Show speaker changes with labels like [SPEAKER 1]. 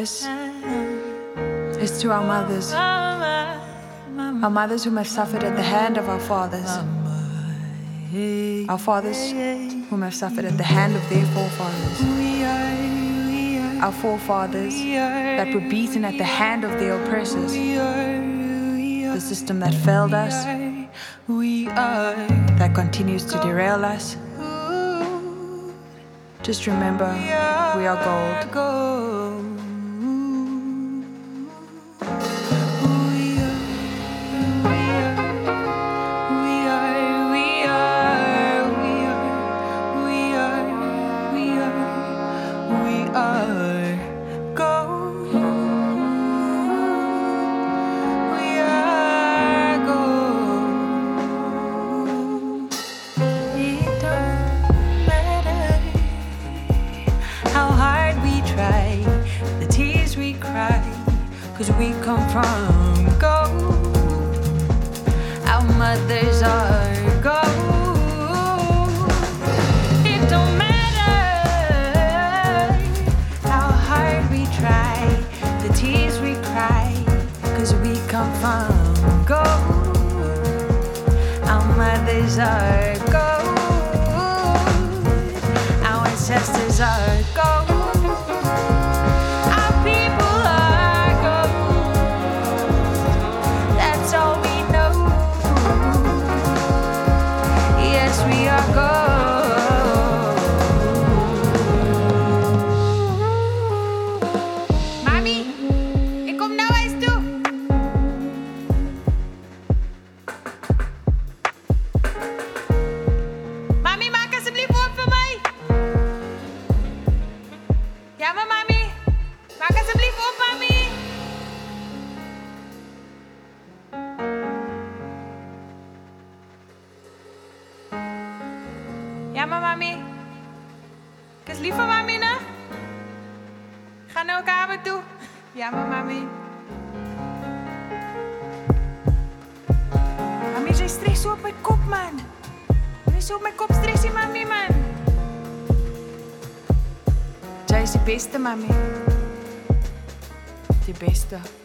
[SPEAKER 1] this is to our mothers. Our mothers whom have suffered at the hand of our fathers. Our fathers whom have suffered at the hand of their forefathers. Our forefathers that were beaten at the hand of their oppressors. The system that failed us, that continues to derail us. Just remember, we are gold. Cause we come from gold. Our mothers are gold. It don't matter how hard we try, the tears we cry, cause we come from gold. Our mothers are gold. Our ancestors are gold.
[SPEAKER 2] Ja, maar mami. Ik is lief voor mami, ne? Ga naar elkaar toe. Ja, maar mami. Mami, zij stress zo op mijn kop, man. Zij is zo op mijn kop stressie, mami, man. Zij is de beste, mami. De beste.